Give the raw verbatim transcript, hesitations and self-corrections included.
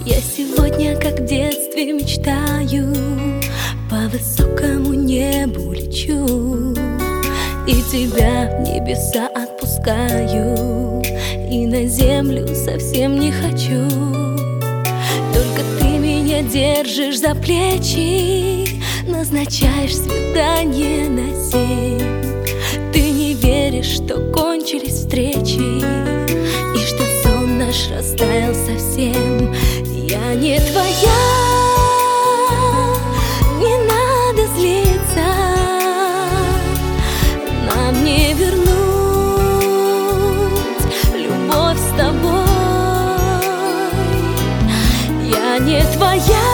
Я сегодня, как в детстве, мечтаю, по высокому небу лечу и тебя в небеса отпускаю, и на землю совсем не хочу. Только ты меня держишь за плечи, назначаешь свидание на семь. Ты не веришь, что кончились встречи и что сон наш растаял совсем. Я не твоя, не надо злиться, нам не вернуть любовь с тобой. Я не твоя,